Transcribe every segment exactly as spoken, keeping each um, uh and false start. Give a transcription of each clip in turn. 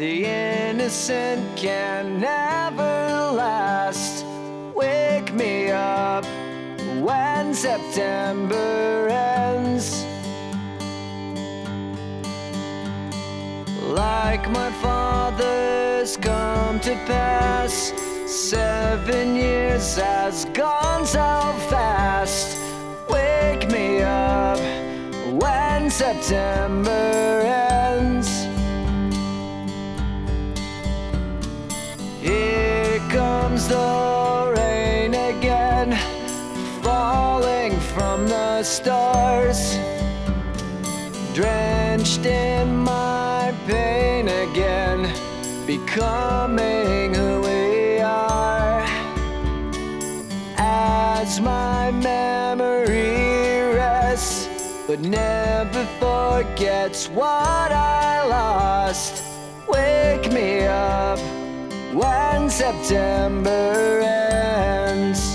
The innocent can never last. Wake me up when September ends. Like my father's come to pass, seven years has gone so fast. Wake me up when September ends. Here comes the rain again, falling from the stars, drenched in my pain again, becoming who we are. As my memory rests, but never forgets what I lost. Wake me up when September ends.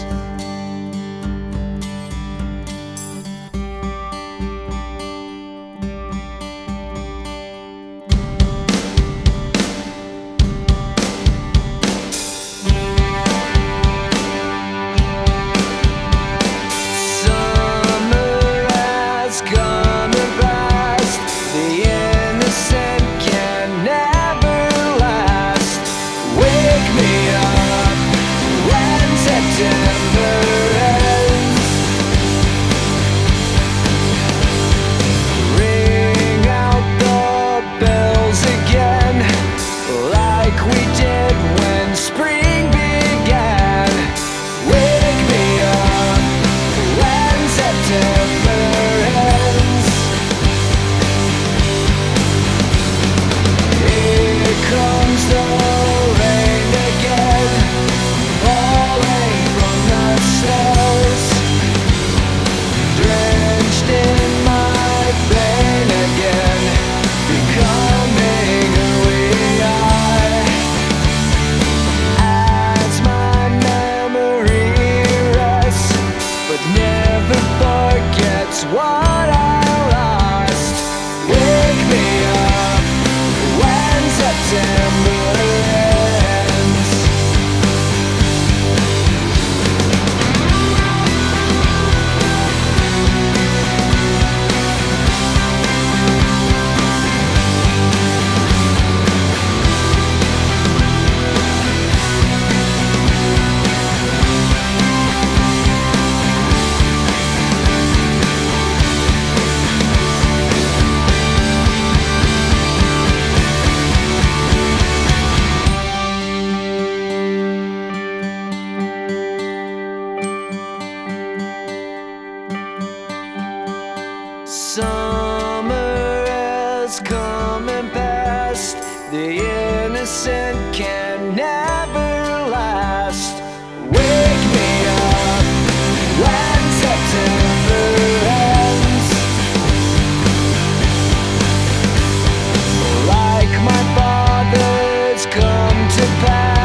What I lost. Wake me up when September ends. Summer has come and passed. The innocent can never last. Wake me up when September ends. Like my father's come to pass,